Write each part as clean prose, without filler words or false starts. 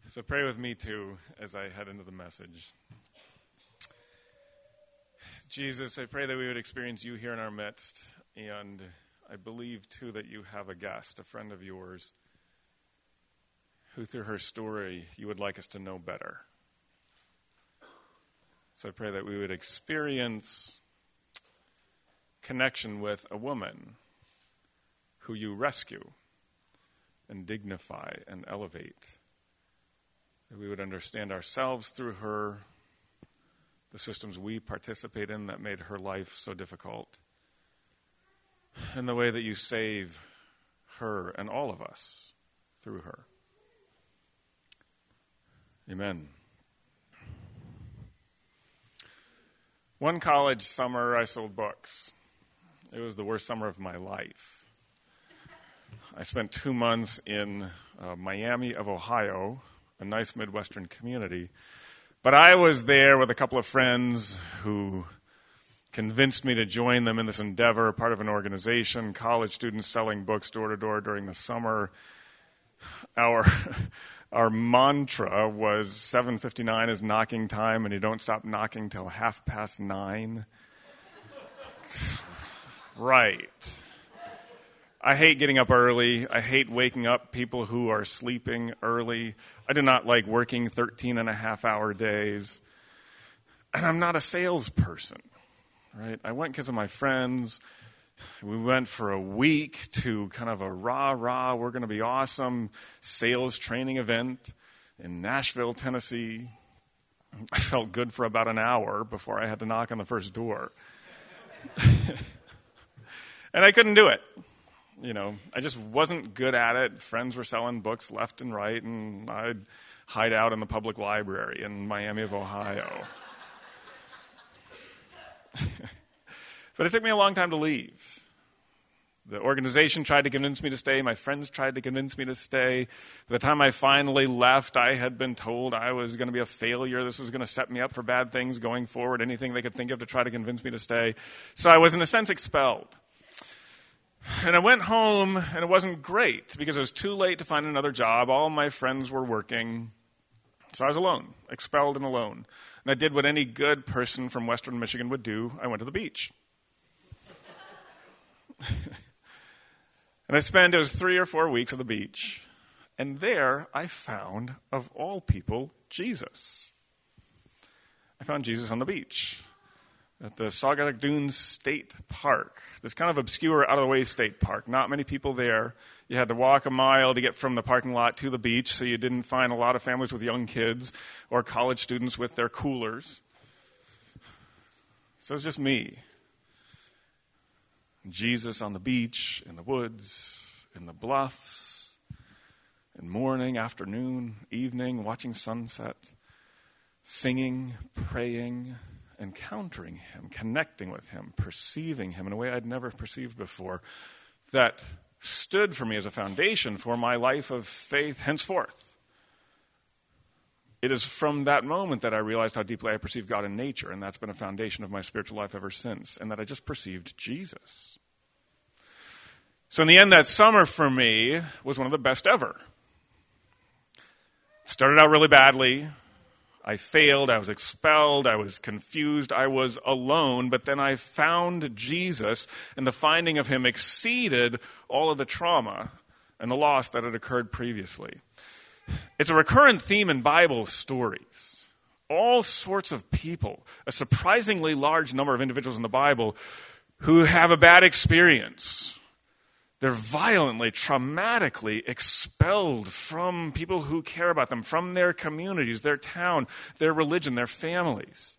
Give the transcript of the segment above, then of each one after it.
So pray with me too as I head into the message. Jesus, I pray that we would experience you here in our midst, and I believe too that you have a guest, a friend of yours, who through her story you would like us to know better. So I pray that we would experience connection with a woman who you rescue and dignify and elevate. That we would understand ourselves through her, the systems we participate in that made her life so difficult, and the way that you save her and all of us through her. Amen. One college summer, I sold books. It was the worst summer of my life. I spent 2 months in Miami of Ohio, a nice Midwestern community. But I was there with a couple of friends who convinced me to join them in this endeavor, part of an organization, college students selling books door to door during the summer. Our mantra was 7:59 is knocking time, and you don't stop knocking till 9:30. Right. I hate getting up early. I hate waking up people who are sleeping early. I do not like working 13-and-a-half-hour days. And I'm not a salesperson, right? I went because of my friends. We went for a week to kind of a rah-rah, we're going to be awesome sales training event in Nashville, Tennessee. I felt good for about an hour before I had to knock on the first door. And I couldn't do it. You know, I just wasn't good at it. Friends were selling books left and right, and I'd hide out in the public library in Miami of Ohio. But it took me a long time to leave. The organization tried to convince me to stay. My friends tried to convince me to stay. By the time I finally left, I had been told I was going to be a failure. This was going to set me up for bad things going forward, anything they could think of to try to convince me to stay. So I was, in a sense, expelled. And I went home, and it wasn't great because it was too late to find another job. All my friends were working. So I was alone, expelled and alone. And I did what any good person from Western Michigan would do. I went to the beach. And it was 3 or 4 weeks at the beach. And there I found, of all people, Jesus. I found Jesus on the beach at the Saugatuck Dunes State Park, this kind of obscure, out-of-the-way state park. Not many people there. You had to walk a mile to get from the parking lot to the beach, so you didn't find a lot of families with young kids or college students with their coolers. So it was just me. Jesus on the beach, in the woods, in the bluffs, in morning, afternoon, evening, watching sunset, singing, praying, encountering him, connecting with him, perceiving him in a way I'd never perceived before, that stood for me as a foundation for my life of faith henceforth. It is from that moment that I realized how deeply I perceived God in nature, and that's been a foundation of my spiritual life ever since, and that I just perceived Jesus. So in the end, that summer for me was one of the best ever. It started out really badly. I failed, I was expelled, I was confused, I was alone, but then I found Jesus, and the finding of him exceeded all of the trauma and the loss that had occurred previously. It's a recurrent theme in Bible stories. All sorts of people, a surprisingly large number of individuals in the Bible who have a bad experience. They're violently, traumatically expelled from people who care about them, from their communities, their town, their religion, their families.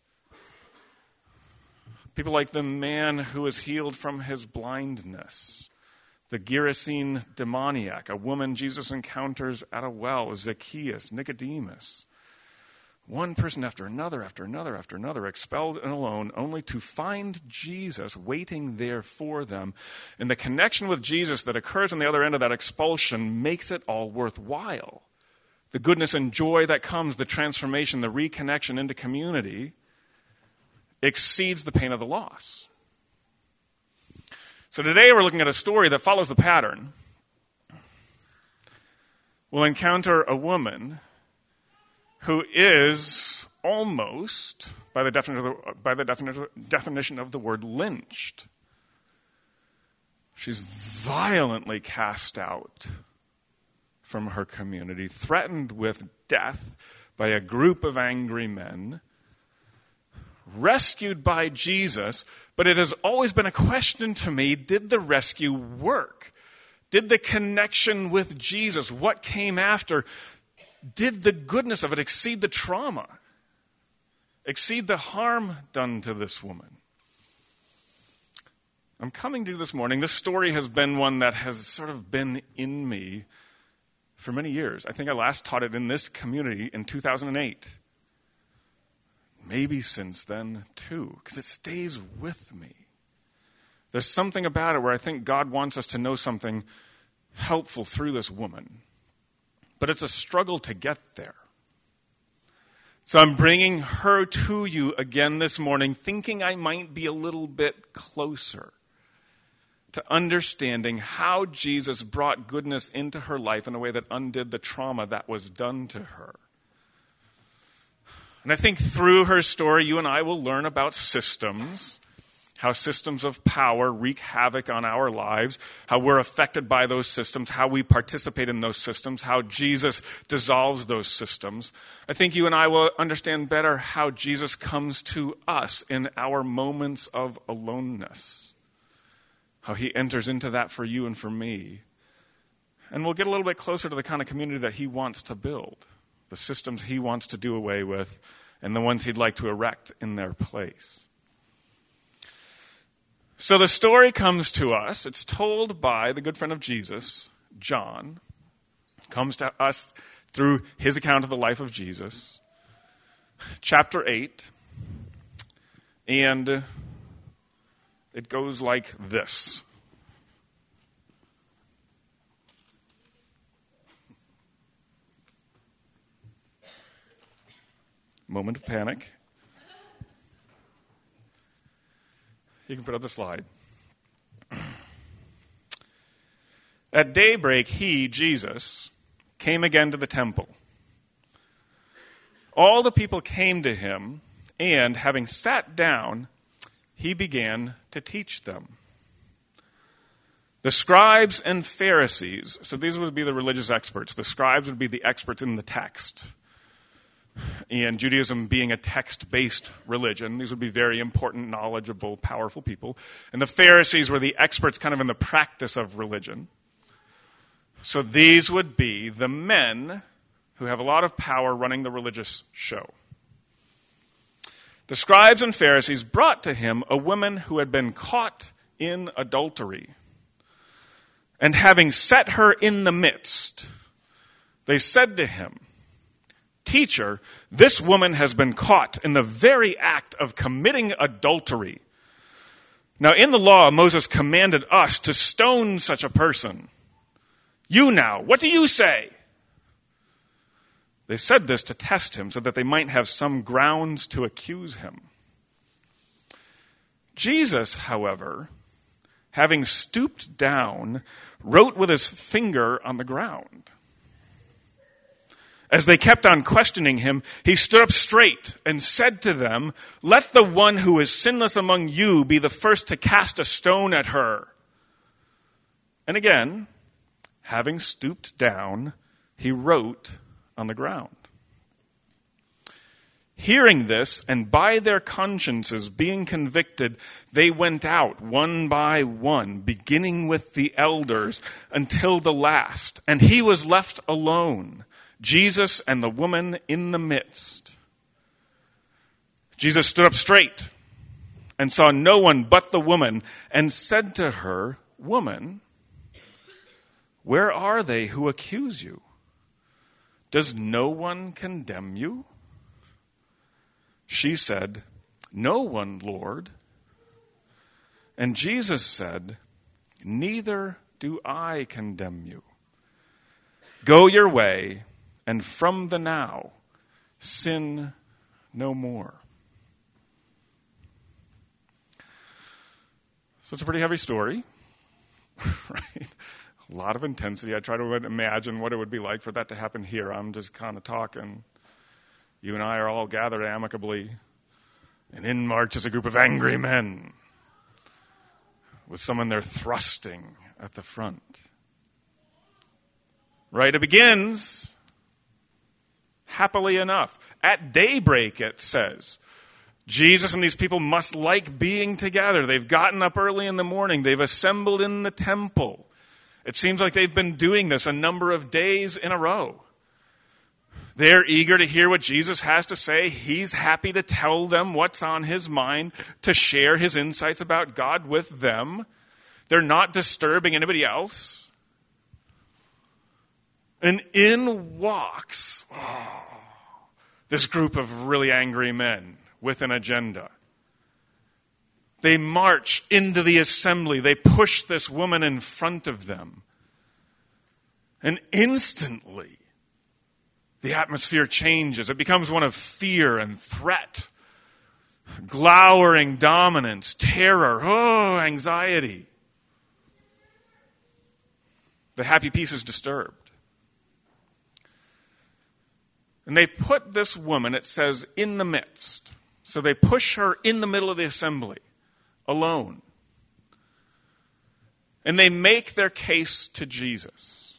People like the man who was healed from his blindness, the Gerasene demoniac, a woman Jesus encounters at a well, Zacchaeus, Nicodemus. One person after another, expelled and alone, only to find Jesus waiting there for them. And the connection with Jesus that occurs on the other end of that expulsion makes it all worthwhile. The goodness and joy that comes, the transformation, the reconnection into community, exceeds the pain of the loss. So today we're looking at a story that follows the pattern. We'll encounter a woman who is almost, by the definition of the word, lynched. She's violently cast out from her community, threatened with death by a group of angry men, rescued by Jesus, but it has always been a question to me, did the rescue work? Did the connection with Jesus, what came after, did the goodness of it exceed the trauma? Exceed the harm done to this woman? I'm coming to you this morning. This story has been one that has sort of been in me for many years. I think I last taught it in this community in 2008. Maybe since then, too, because it stays with me. There's something about it where I think God wants us to know something helpful through this woman. But it's a struggle to get there. So I'm bringing her to you again this morning, thinking I might be a little bit closer to understanding how Jesus brought goodness into her life in a way that undid the trauma that was done to her. And I think through her story, you and I will learn about systems, how systems of power wreak havoc on our lives, how we're affected by those systems, how we participate in those systems, how Jesus dissolves those systems. I think you and I will understand better how Jesus comes to us in our moments of aloneness, how he enters into that for you and for me. And we'll get a little bit closer to the kind of community that he wants to build, the systems he wants to do away with, and the ones he'd like to erect in their place. So the story comes to us. It's told by the good friend of Jesus, John. It comes to us through his account of the life of Jesus. Chapter 8. And it goes like this. Moment of panic. You can put up the slide. At daybreak, he, Jesus, came again to the temple. All the people came to him, and having sat down, he began to teach them. The scribes and Pharisees, so these would be the religious experts. The scribes would be the experts in the text. And Judaism being a text-based religion, these would be very important, knowledgeable, powerful people. And the Pharisees were the experts kind of in the practice of religion. So these would be the men who have a lot of power running the religious show. The scribes and Pharisees brought to him a woman who had been caught in adultery. And having set her in the midst, they said to him, "Teacher, this woman has been caught in the very act of committing adultery. Now, in the law, Moses commanded us to stone such a person. You now, what do you say?" They said this to test him so that they might have some grounds to accuse him. Jesus, however, having stooped down, wrote with his finger on the ground. As they kept on questioning him, he stood up straight and said to them, "Let the one who is sinless among you be the first to cast a stone at her." And again, having stooped down, he wrote on the ground. Hearing this, and by their consciences being convicted, they went out one by one, beginning with the elders until the last. And he was left alone, Jesus and the woman in the midst. Jesus stood up straight and saw no one but the woman and said to her, "Woman, where are they who accuse you? Does no one condemn you?" She said, "No one, Lord." And Jesus said, "Neither do I condemn you. Go your way, and from the now, sin no more." So it's a pretty heavy story, right? A lot of intensity. I try to imagine what it would be like for that to happen here. I'm just kind of talking. You and I are all gathered amicably, and in marches a group of angry men with someone they're thrusting at the front. Right? It begins happily enough. At daybreak, it says, Jesus and these people must like being together. They've gotten up early in the morning. They've assembled in the temple. It seems like they've been doing this a number of days in a row. They're eager to hear what Jesus has to say. He's happy to tell them what's on his mind, to share his insights about God with them. They're not disturbing anybody else. And in walks this group of really angry men with an agenda. They march into the assembly. They push this woman in front of them. And instantly, the atmosphere changes. It becomes one of fear and threat, glowering dominance, terror, anxiety. The happy peace is disturbed. And they put this woman, it says, in the midst. So they push her in the middle of the assembly, alone. And they make their case to Jesus.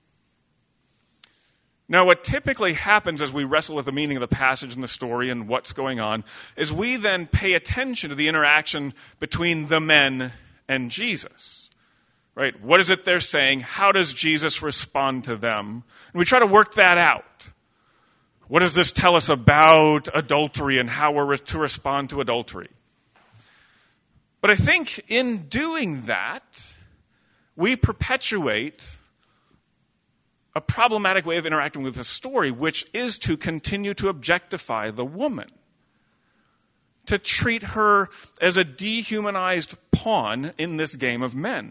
Now, what typically happens as we wrestle with the meaning of the passage and the story and what's going on is we then pay attention to the interaction between the men and Jesus. Right? What is it they're saying? How does Jesus respond to them? And we try to work that out. What does this tell us about adultery and how we're to respond to adultery? But I think in doing that, we perpetuate a problematic way of interacting with the story, which is to continue to objectify the woman, to treat her as a dehumanized pawn in this game of men.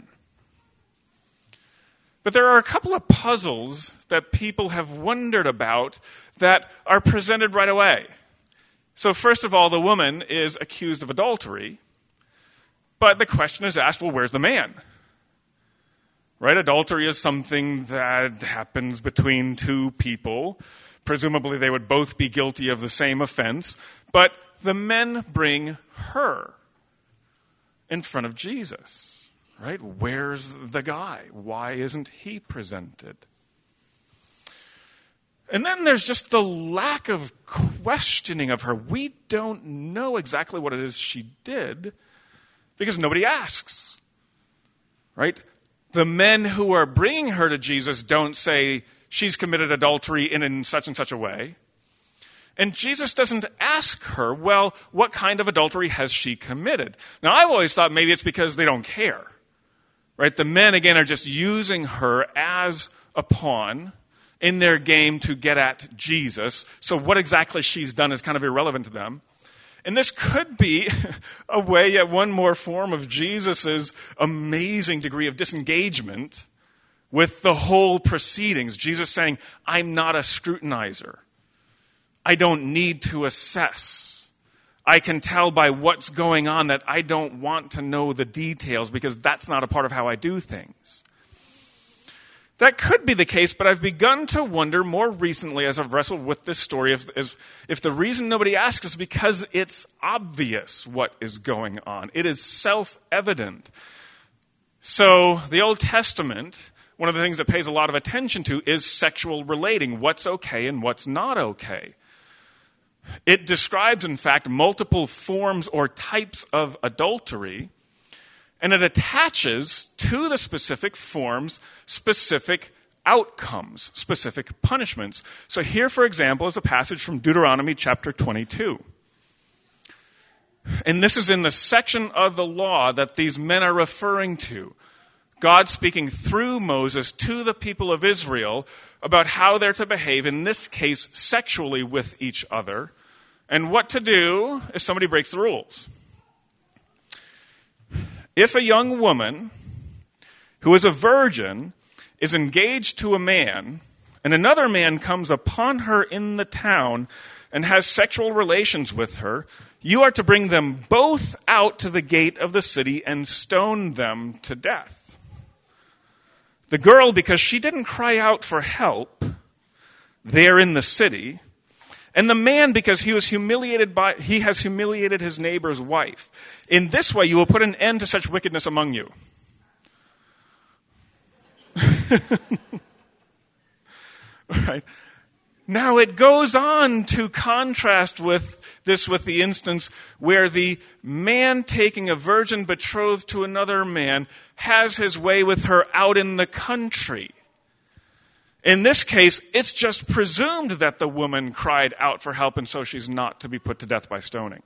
But there are a couple of puzzles that people have wondered about that are presented right away. So first of all, the woman is accused of adultery, but the question is asked, well, where's the man? Right? Adultery is something that happens between two people. Presumably they would both be guilty of the same offense, but the men bring her in front of Jesus. Right? Where's the guy? Why isn't he presented? And then there's just the lack of questioning of her. We don't know exactly what it is she did because nobody asks. Right? The men who are bringing her to Jesus don't say she's committed adultery in such and such a way. And Jesus doesn't ask her, well, what kind of adultery has she committed? Now, I've always thought maybe it's because they don't care. Right? The men, again, are just using her as a pawn in their game to get at Jesus. So what exactly she's done is kind of irrelevant to them. And this could be a way, yet one more form of Jesus' amazing degree of disengagement with the whole proceedings. Jesus saying, I'm not a scrutinizer. I don't need to assess. I can tell by what's going on that I don't want to know the details because that's not a part of how I do things. That could be the case, but I've begun to wonder more recently as I've wrestled with this story if the reason nobody asks is because it's obvious what is going on. It is self-evident. So the Old Testament, one of the things that pays a lot of attention to is sexual relating, what's okay and what's not okay. It describes, in fact, multiple forms or types of adultery, and it attaches to the specific forms specific outcomes, specific punishments. So here, for example, is a passage from Deuteronomy chapter 22. And this is in the section of the law that these men are referring to. God speaking through Moses to the people of Israel about how they're to behave, in this case, sexually with each other, and what to do if somebody breaks the rules. If a young woman who is a virgin is engaged to a man, and another man comes upon her in the town and has sexual relations with her, you are to bring them both out to the gate of the city and stone them to death. The girl, because she didn't cry out for help there in the city, And the man, because he has humiliated his neighbor's wife. In this way, you will put an end to such wickedness among you. Right? Now it goes on to contrast with the instance where the man taking a virgin betrothed to another man has his way with her out in the country. In this case, it's just presumed that the woman cried out for help, and so she's not to be put to death by stoning.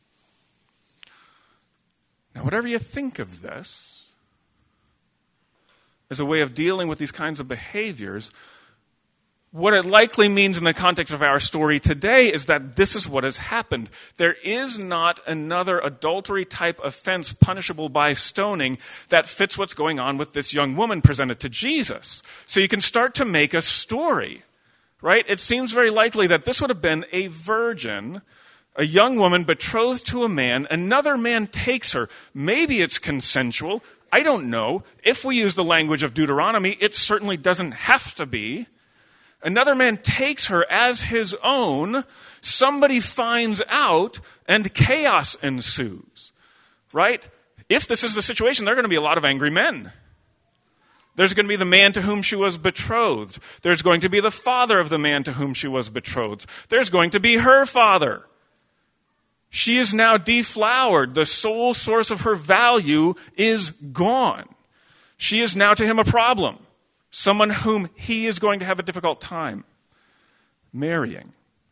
Now, whatever you think of this, as a way of dealing with these kinds of behaviors, what it likely means in the context of our story today is that this is what has happened. There is not another adultery-type offense punishable by stoning that fits what's going on with this young woman presented to Jesus. So you can start to make a story, right? It seems very likely that this would have been a virgin, a young woman betrothed to a man. Another man takes her. Maybe it's consensual. I don't know. If we use the language of Deuteronomy, it certainly doesn't have to be. Another man takes her as his own. Somebody finds out, and chaos ensues. Right? If this is the situation, there are going to be a lot of angry men. There's going to be the man to whom she was betrothed. There's going to be the father of the man to whom she was betrothed. There's going to be her father. She is now deflowered. The sole source of her value is gone. She is now to him a problem. Someone whom he is going to have a difficult time marrying.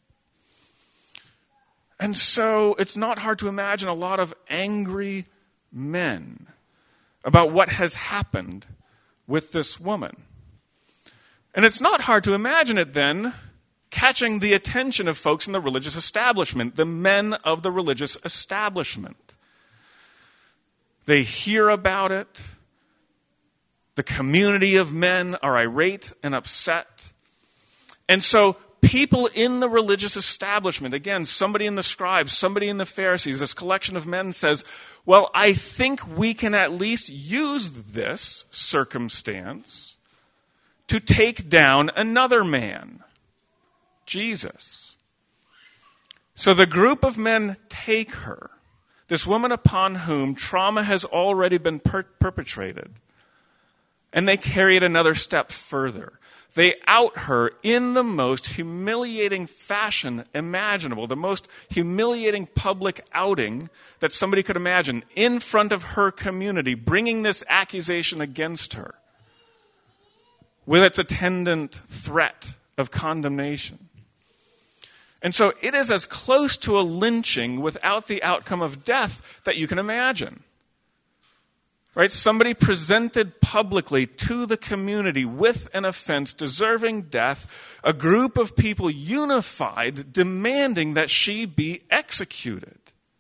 And so it's not hard to imagine a lot of angry men about what has happened with this woman. And it's not hard to imagine it then catching the attention of folks in the religious establishment, the men of the religious establishment. They hear about it. The community of men are irate and upset. And so people in the religious establishment, again, somebody in the scribes, somebody in the Pharisees, this collection of men says, well, I think we can at least use this circumstance to take down another man, Jesus. So the group of men take her, this woman upon whom trauma has already been perpetrated, and they carry it another step further. They out her in the most humiliating fashion imaginable, the most humiliating public outing that somebody could imagine, in front of her community, bringing this accusation against her with its attendant threat of condemnation. And so it is as close to a lynching without the outcome of death that you can imagine. Right? Somebody presented publicly to the community with an offense deserving death, a group of people unified demanding that she be executed.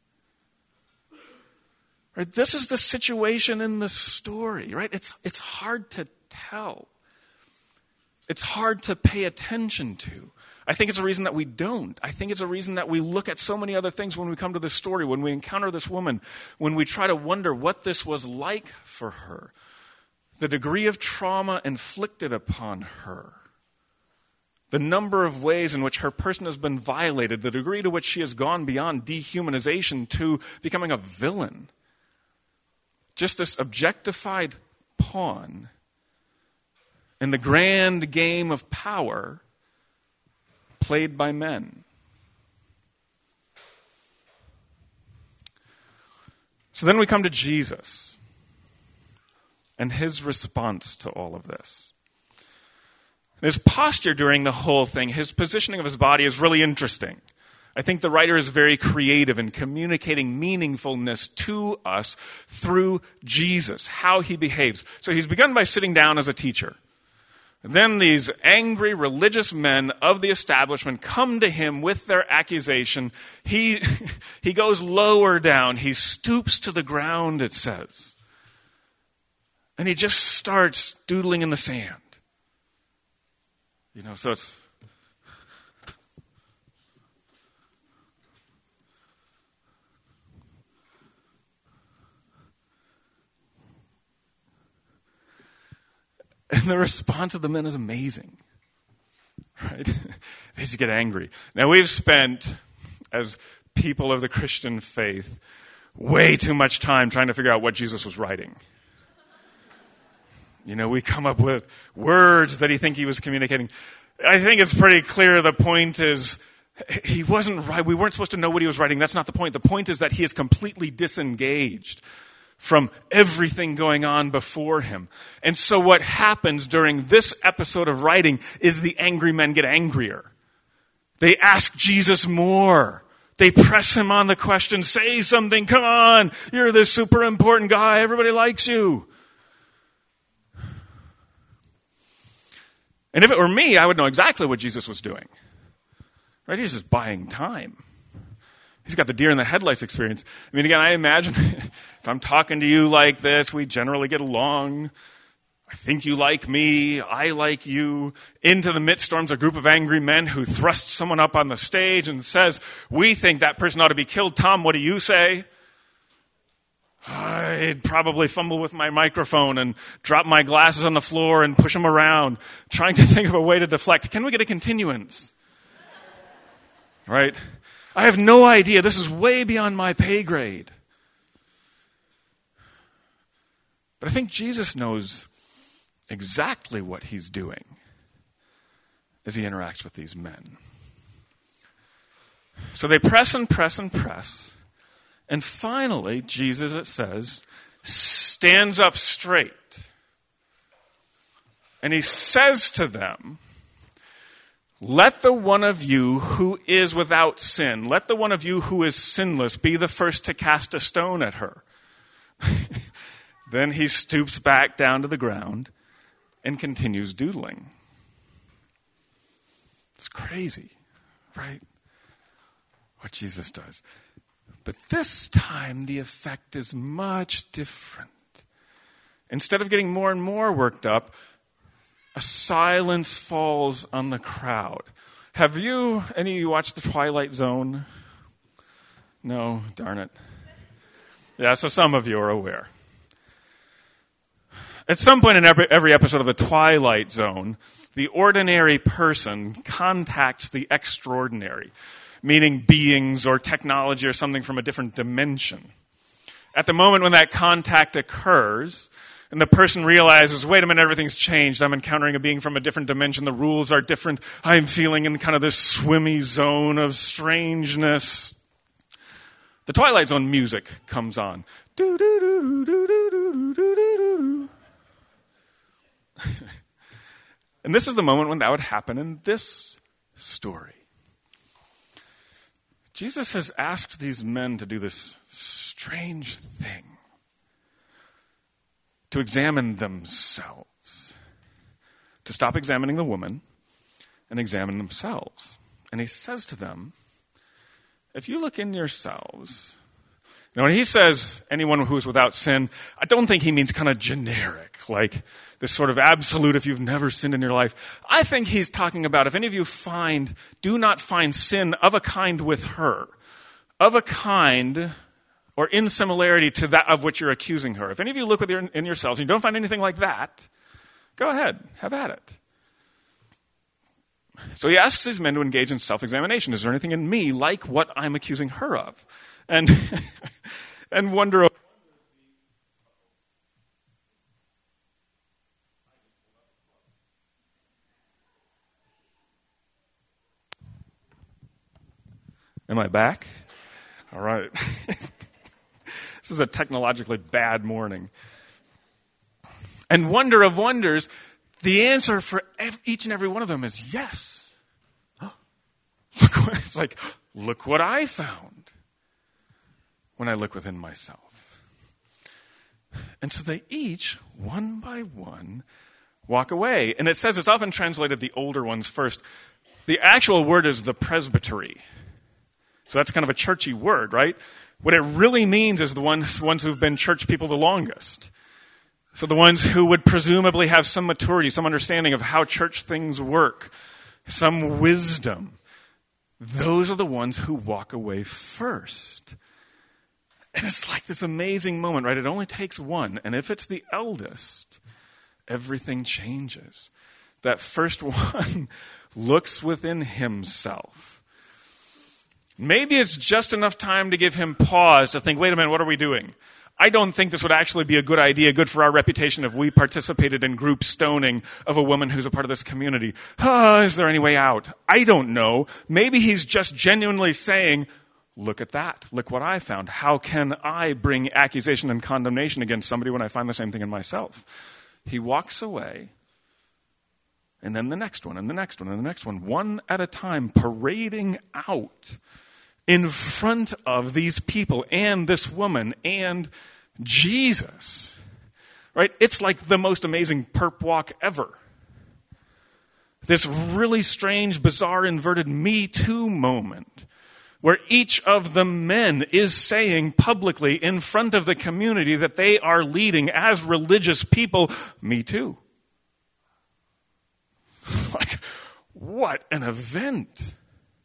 Right? This is the situation in the story, right? It's hard to tell. It's hard to pay attention to. I think it's a reason that we don't. I think it's a reason that we look at so many other things when we come to this story, when we encounter this woman, when we try to wonder what this was like for her, the degree of trauma inflicted upon her, the number of ways in which her person has been violated, the degree to which she has gone beyond dehumanization to becoming a villain. Just this objectified pawn in the grand game of power played by men. So then we come to Jesus and his response to all of this. His posture during the whole thing, his positioning of his body is really interesting. I think the writer is very creative in communicating meaningfulness to us through Jesus, how he behaves. So he's begun by sitting down as a teacher. Then these angry religious men of the establishment come to him with their accusation. He goes lower down. He stoops to the ground, it says. And he just starts doodling in the sand. So it's... And the response of the men is amazing. Right? They just get angry. Now, we've spent, as people of the Christian faith, way too much time trying to figure out what Jesus was writing. We come up with words that he think he was communicating. I think it's pretty clear the point is he wasn't right. We weren't supposed to know what he was writing. That's not the point. The point is that he is completely disengaged from everything going on before him. And so what happens during this episode of writing is the angry men get angrier. They ask Jesus more. They press him on the question, say something, come on, you're this super important guy, everybody likes you. And if it were me, I would know exactly what Jesus was doing. Right? He's just buying time. He's got the deer in the headlights experience. I mean, again, I imagine if I'm talking to you like this, we generally get along. I think you like me, I like you. Into the midst storms a group of angry men who thrust someone up on the stage and says, we think that person ought to be killed. Tom, what do you say? I'd probably fumble with my microphone and drop my glasses on the floor and push them around, trying to think of a way to deflect. Can we get a continuance? Right? I have no idea. This is way beyond my pay grade. But I think Jesus knows exactly what he's doing as he interacts with these men. So they press and press and press. And finally, Jesus, it says, stands up straight. And he says to them, let the one of you who is without sin, let the one of you who is sinless be the first to cast a stone at her. Then he stoops back down to the ground and continues doodling. It's crazy, right? What Jesus does. But this time, the effect is much different. Instead of getting more and more worked up, a silence falls on the crowd. Have any of you watched The Twilight Zone? No, darn it. Yeah, so some of you are aware. At some point in every episode of The Twilight Zone, the ordinary person contacts the extraordinary, meaning beings or technology or something from a different dimension. At the moment when that contact occurs, and the person realizes, wait a minute, everything's changed. I'm encountering a being from a different dimension. The rules are different. I'm feeling in kind of this swimmy zone of strangeness. The Twilight Zone music comes on. And this is the moment when that would happen in this story. Jesus has asked these men to do this strange thing. To examine themselves. To stop examining the woman and examine themselves. And he says to them, if you look in yourselves, when he says anyone who is without sin, I don't think he means kind of generic, like this sort of absolute if you've never sinned in your life. I think he's talking about if any of you do not find sin of a kind with her, of a kind or in similarity to that of which you're accusing her. If any of you look in yourselves and you don't find anything like that, go ahead, have at it. So he asks these men to engage in self-examination. Is there anything in me like what I'm accusing her of? And and wonder. Am I back? All right. This is a technologically bad morning. And wonder of wonders, the answer for each and every one of them is yes. Look what I found when I look within myself. And so they each, one by one, walk away. And it says it's often translated the older ones first. The actual word is the presbytery. So that's kind of a churchy word, right? What it really means is the ones who've been church people the longest. So the ones who would presumably have some maturity, some understanding of how church things work, some wisdom. Those are the ones who walk away first. And it's like this amazing moment, right? It only takes one. And if it's the eldest, everything changes. that first one looks within himself. Maybe it's just enough time to give him pause to think, wait a minute, what are we doing? I don't think this would actually be a good idea, good for our reputation if we participated in group stoning of a woman who's a part of this community. Is there any way out? I don't know. Maybe he's just genuinely saying, look at that. Look what I found. How can I bring accusation and condemnation against somebody when I find the same thing in myself? He walks away, and then the next one, and the next one, and the next one at a time, parading out in front of these people and this woman and Jesus. Right? It's like the most amazing perp walk ever. This really strange, bizarre, inverted Me Too moment where each of the men is saying publicly in front of the community that they are leading as religious people, me too. Like, what an event.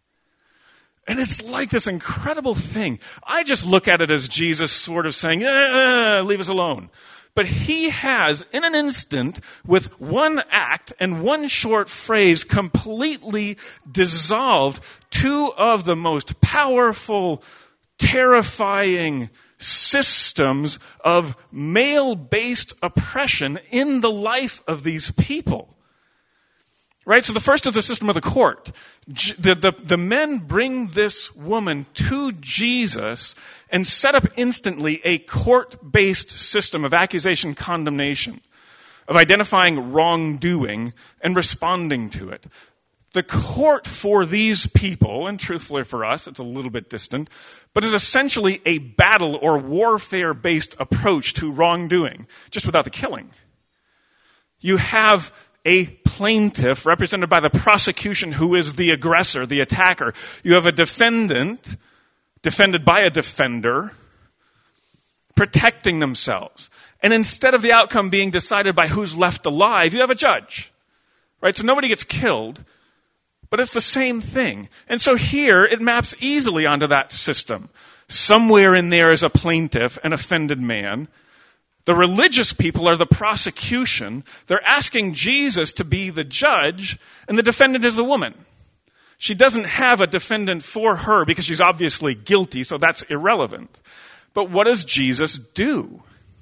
And it's like this incredible thing. I just look at it as Jesus sort of saying, leave us alone. But he has, in an instant, with one act and one short phrase, completely dissolved two of the most powerful, terrifying systems of male-based oppression in the life of these people. Right? So the first is the system of the court. The men bring this woman to Jesus and set up instantly a court-based system of accusation, condemnation, of identifying wrongdoing and responding to it. The court for these people, and truthfully for us, it's a little bit distant, but is essentially a battle or warfare-based approach to wrongdoing, just without the killing. You have a plaintiff represented by the prosecution who is the aggressor, the attacker. You have a defendant defended by a defender protecting themselves. And instead of the outcome being decided by who's left alive, you have a judge. Right? So nobody gets killed, but it's the same thing. And so here it maps easily onto that system. Somewhere in there is a plaintiff, an offended man. The religious people are the prosecution. They're asking Jesus to be the judge, and the defendant is the woman. She doesn't have a defendant for her because she's obviously guilty, so that's irrelevant. But what does Jesus do?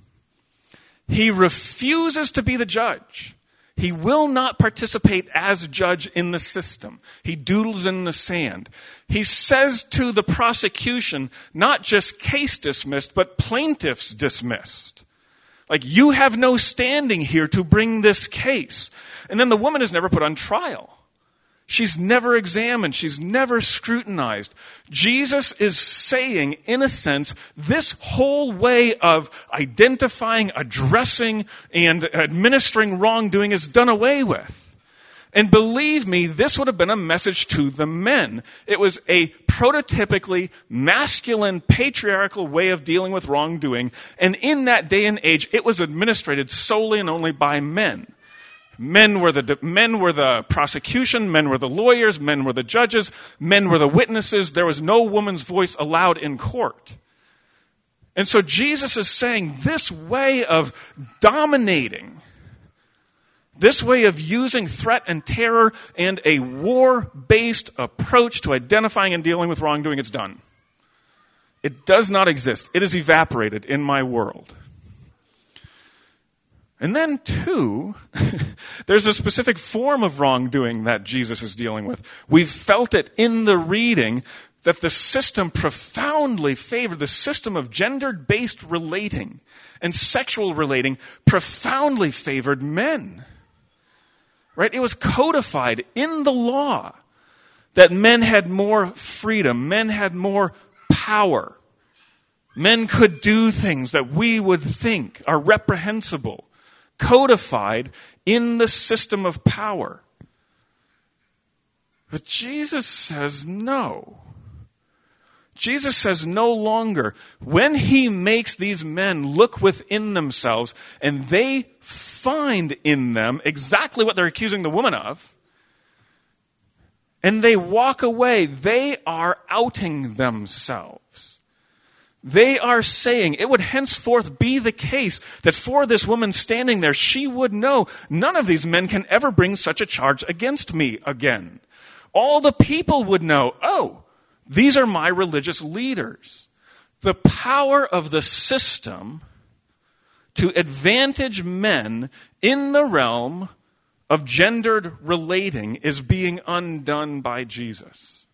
He refuses to be the judge. He will not participate as judge in the system. He doodles in the sand. He says to the prosecution, not just case dismissed, but plaintiffs dismissed. Like, you have no standing here to bring this case. And then the woman is never put on trial. She's never examined. She's never scrutinized. Jesus is saying, in a sense, this whole way of identifying, addressing, and administering wrongdoing is done away with. And believe me, this would have been a message to the men. It was a prototypically masculine, patriarchal way of dealing with wrongdoing. And in that day and age, it was administrated solely and only by men. Men were the prosecution, men were the lawyers, men were the judges, men were the witnesses. There was no woman's voice allowed in court. And so Jesus is saying this way of dominating, this way of using threat and terror and a war-based approach to identifying and dealing with wrongdoing, it's done. It does not exist. It is evaporated in my world. And then, too, there's a specific form of wrongdoing that Jesus is dealing with. We've felt it in the reading that the system profoundly favored, the system of gender-based relating and sexual relating profoundly favored men. Right? It was codified in the law that men had more freedom, men had more power. Men could do things that we would think are reprehensible, codified in the system of power. But Jesus says no. Jesus says no longer. When he makes these men look within themselves and they find in them exactly what they're accusing the woman of, and they walk away, they are outing themselves. They are saying it would henceforth be the case that for this woman standing there, she would know none of these men can ever bring such a charge against me again. All the people would know, oh, these are my religious leaders. The power of the system to advantage men in the realm of gendered relating is being undone by Jesus.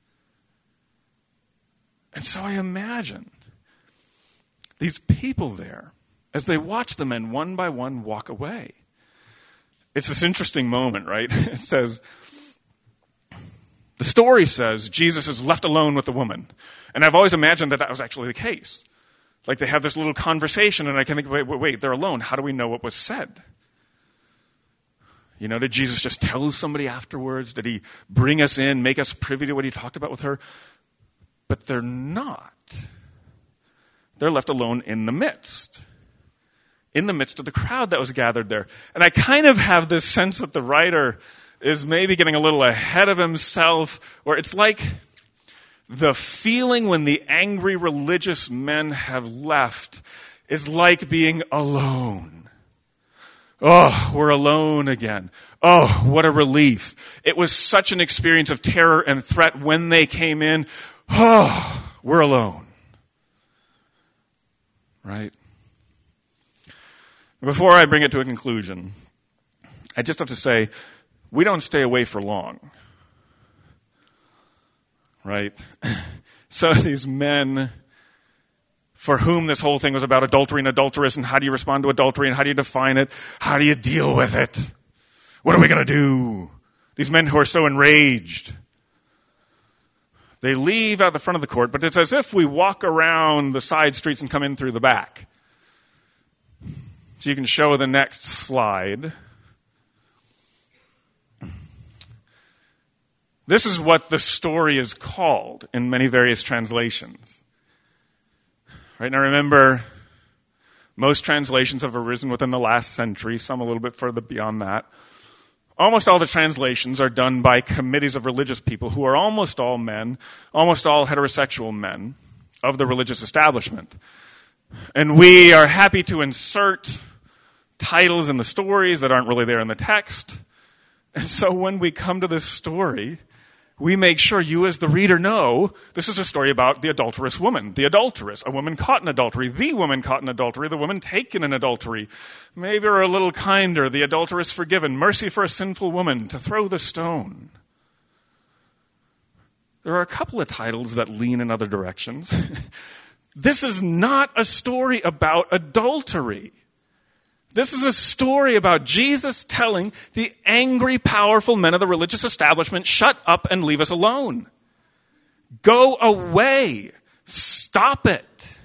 And so I imagine these people there, as they watch the men one by one walk away. It's this interesting moment, right? It says, the story says Jesus is left alone with the woman. And I've always imagined that was actually the case. Like they have this little conversation and I can think, wait, they're alone. How do we know what was said? You know, did Jesus just tell somebody afterwards? Did he bring us in, make us privy to what he talked about with her? But they're not. They're left alone in the midst of the crowd that was gathered there. And I kind of have this sense that the writer is maybe getting a little ahead of himself, or it's like the feeling when the angry religious men have left is like being alone. Oh, we're alone again. Oh, what a relief. It was such an experience of terror and threat when they came in. Oh, we're alone. Right? Before I bring it to a conclusion, I just have to say, we don't stay away for long. Right? So these men for whom this whole thing was about adultery and adulteress and how do you respond to adultery and how do you define it? How do you deal with it? What are we going to do? These men who are so enraged. They leave out the front of the court, but it's as if we walk around the side streets and come in through the back. So you can show the next slide. This is what the story is called in many various translations. Right now, remember, most translations have arisen within the last century, some a little bit further beyond that. Almost all the translations are done by committees of religious people who are almost all men, almost all heterosexual men of the religious establishment. And we are happy to insert titles in the stories that aren't really there in the text. And so when we come to this story, we make sure you as the reader know this is a story about the adulterous woman, the adulteress, a woman caught in adultery, the woman caught in adultery, the woman taken in adultery. Maybe we're a little kinder, the adulteress forgiven, mercy for a sinful woman, to throw the stone. There are a couple of titles that lean in other directions. This is not a story about adultery. This is a story about Jesus telling the angry, powerful men of the religious establishment, shut up and leave us alone. Go away. Stop it.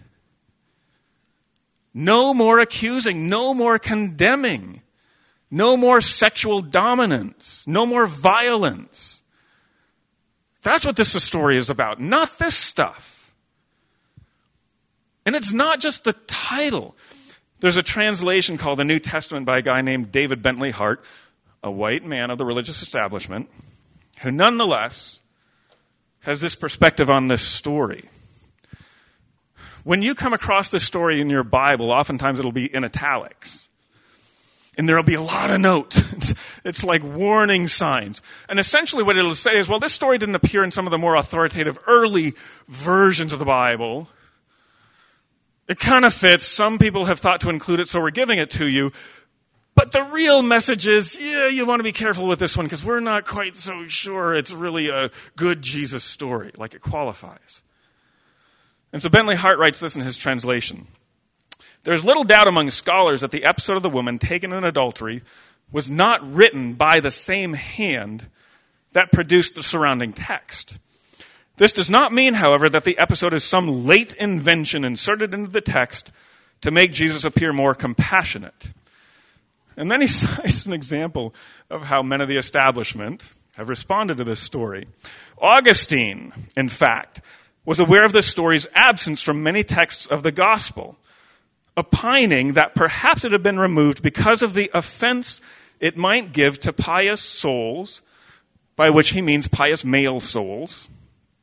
No more accusing. No more condemning. No more sexual dominance. No more violence. That's what this story is about, not this stuff. And it's not just the title. There's a translation called the New Testament by a guy named David Bentley Hart, a white man of the religious establishment, who nonetheless has this perspective on this story. When you come across this story in your Bible, oftentimes it'll be in italics. And there'll be a lot of notes. It's like warning signs. And essentially what it'll say is, well, this story didn't appear in some of the more authoritative early versions of the Bible. It kind of fits. Some people have thought to include it, so we're giving it to you. But the real message is, you want to be careful with this one because we're not quite so sure it's really a good Jesus story, like it qualifies. And so Bentley Hart writes this in his translation. There's little doubt among scholars that the episode of the woman taken in adultery was not written by the same hand that produced the surrounding text. This does not mean, however, that the episode is some late invention inserted into the text to make Jesus appear more compassionate. And then he cites an example of how men of the establishment have responded to this story. Augustine, in fact, was aware of this story's absence from many texts of the gospel, opining that perhaps it had been removed because of the offense it might give to pious souls, by which he means pious male souls,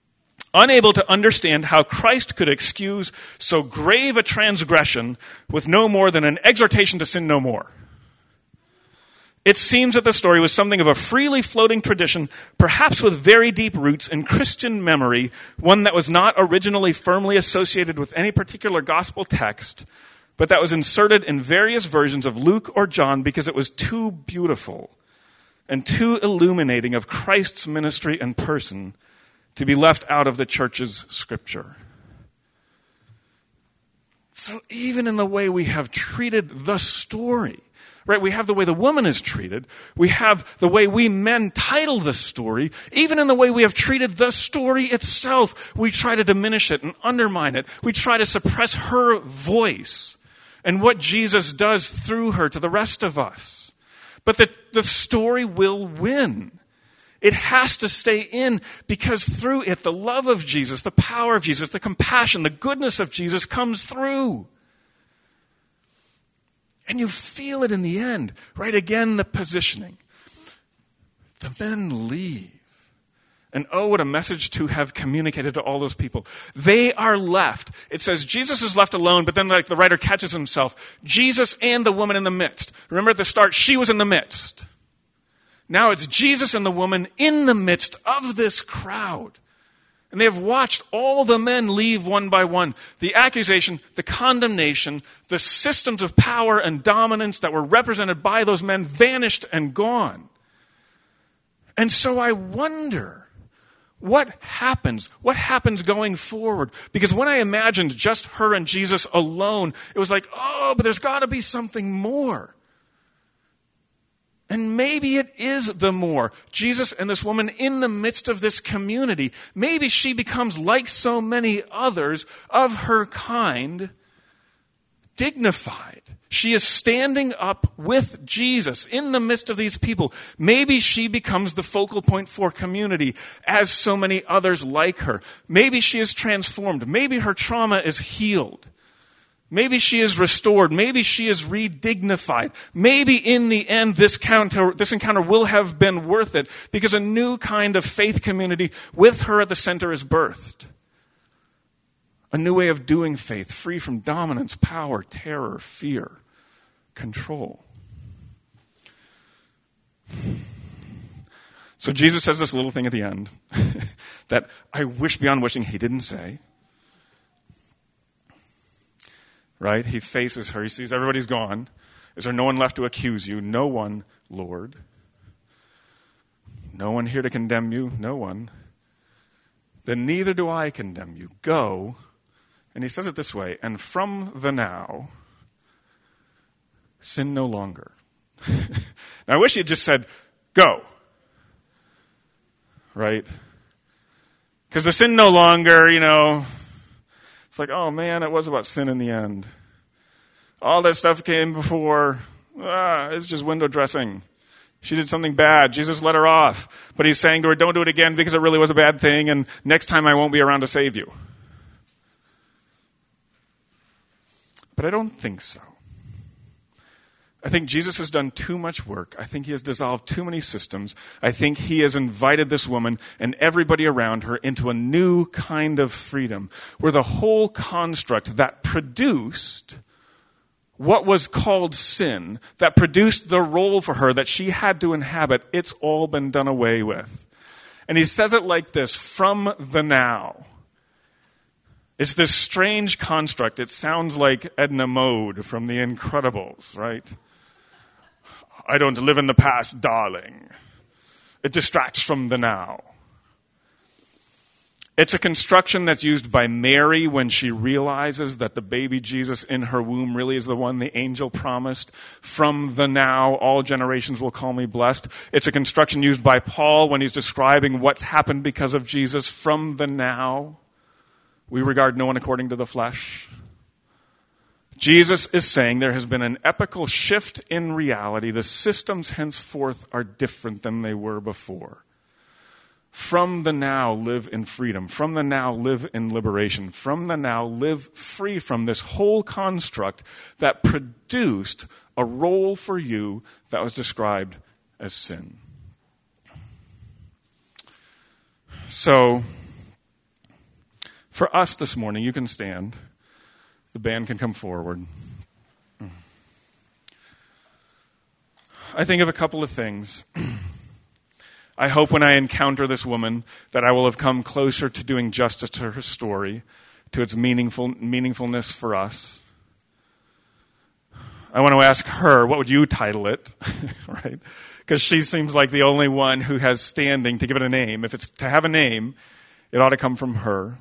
unable to understand how Christ could excuse so grave a transgression with no more than an exhortation to sin no more. It seems that the story was something of a freely floating tradition, perhaps with very deep roots in Christian memory, one that was not originally firmly associated with any particular gospel text, but that was inserted in various versions of Luke or John because it was too beautiful and too illuminating of Christ's ministry and person to be left out of the church's scripture. So even in the way we have treated the story, right? We have the way the woman is treated. We have the way we men title the story. Even in the way we have treated the story itself, we try to diminish it and undermine it. We try to suppress her voice and what Jesus does through her to the rest of us. But the story will win. It has to stay in because through it, the love of Jesus, the power of Jesus, the compassion, the goodness of Jesus comes through. And you feel it in the end. Right? Again, the positioning. The men leave. And oh, what a message to have communicated to all those people. They are left. It says Jesus is left alone, but then like the writer catches himself. Jesus and the woman in the midst. Remember at the start, she was in the midst. Now it's Jesus and the woman in the midst of this crowd. And they have watched all the men leave one by one. The accusation, the condemnation, the systems of power and dominance that were represented by those men vanished and gone. And so I wonder, what happens? What happens going forward? Because when I imagined just her and Jesus alone, it was like, oh, but there's got to be something more. And maybe it is the more. Jesus and this woman in the midst of this community. Maybe she becomes like so many others of her kind, dignified. She is standing up with Jesus in the midst of these people. Maybe she becomes the focal point for community as so many others like her. Maybe she is transformed. Maybe her trauma is healed. Maybe she is restored. Maybe she is redignified. Maybe in the end, this encounter will have been worth it because a new kind of faith community with her at the center is birthed. A new way of doing faith, free from dominance, power, terror, fear, control. So Jesus says this little thing at the end that I wish beyond wishing he didn't say. Right? He faces her. He sees everybody's gone. Is there no one left to accuse you? No one, Lord. No one here to condemn you? No one. Then neither do I condemn you. Go. And he says it this way, and from the now, sin no longer. Now I wish he had just said, go. Right? Because the sin no longer, it's like, oh man, it was about sin in the end. All that stuff came before. It's just window dressing. She did something bad. Jesus let her off. But he's saying to her, don't do it again because it really was a bad thing, and next time I won't be around to save you. But I don't think so. I think Jesus has done too much work. I think he has dissolved too many systems. I think he has invited this woman and everybody around her into a new kind of freedom where the whole construct that produced what was called sin, that produced the role for her that she had to inhabit, it's all been done away with. And he says it like this, from the now. It's this strange construct. It sounds like Edna Mode from The Incredibles, right? I don't live in the past, darling. It distracts from the now. It's a construction that's used by Mary when she realizes that the baby Jesus in her womb really is the one the angel promised. From the now, all generations will call me blessed. It's a construction used by Paul when he's describing what's happened because of Jesus. From the now, we regard no one according to the flesh. Jesus is saying there has been an epical shift in reality. The systems henceforth are different than they were before. From the now, live in freedom. From the now, live in liberation. From the now, live free from this whole construct that produced a role for you that was described as sin. For us this morning, you can stand. The band can come forward. I think of a couple of things. I hope when I encounter this woman that I will have come closer to doing justice to her story, to its meaningfulness for us. I want to ask her, what would you title it? Right? Because she seems like the only one who has standing to give it a name. If it's to have a name, it ought to come from her.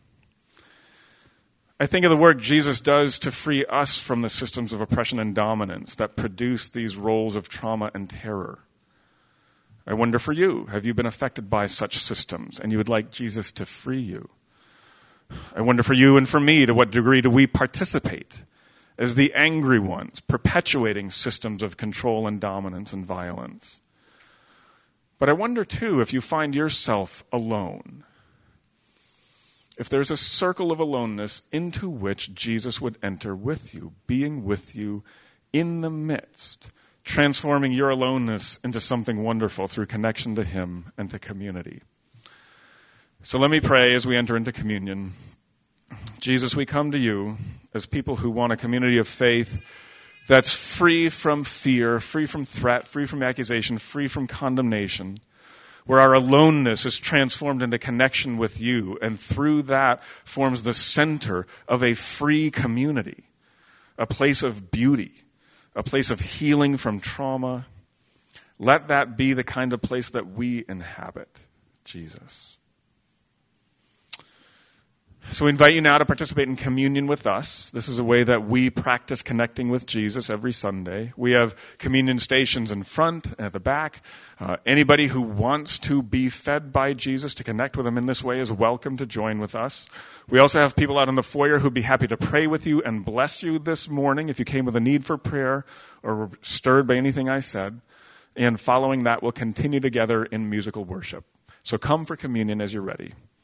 I think of the work Jesus does to free us from the systems of oppression and dominance that produce these roles of trauma and terror. I wonder for you, have you been affected by such systems and you would like Jesus to free you? I wonder for you and for me, to what degree do we participate as the angry ones, perpetuating systems of control and dominance and violence? But I wonder too, if you find yourself alone, if there's a circle of aloneness into which Jesus would enter with you, being with you in the midst, transforming your aloneness into something wonderful through connection to him and to community. So let me pray as we enter into communion. Jesus, we come to you as people who want a community of faith that's free from fear, free from threat, free from accusation, free from condemnation, where our aloneness is transformed into connection with you, and through that forms the center of a free community, a place of beauty, a place of healing from trauma. Let that be the kind of place that we inhabit, Jesus. So we invite you now to participate in communion with us. This is a way that we practice connecting with Jesus every Sunday. We have communion stations in front and at the back. Anybody who wants to be fed by Jesus, to connect with him in this way, is welcome to join with us. We also have people out in the foyer who'd be happy to pray with you and bless you this morning if you came with a need for prayer or were stirred by anything I said. And following that, we'll continue together in musical worship. So come for communion as you're ready.